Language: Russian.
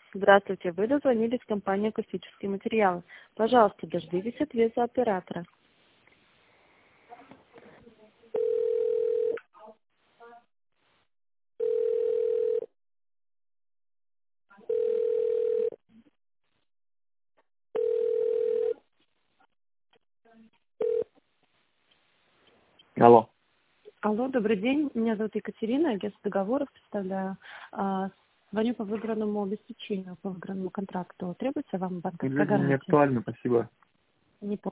Здравствуйте, вы дозвонились в компанию «Акустические материалы». Пожалуйста, дождитесь ответа оператора. Алло. Алло, добрый день. Меня зовут Екатерина, агентство договоров представляю. Звоню по выигранному обеспечению, по выигранному контракту. Требуется вам банковская Не гарантия? актуально, спасибо. Не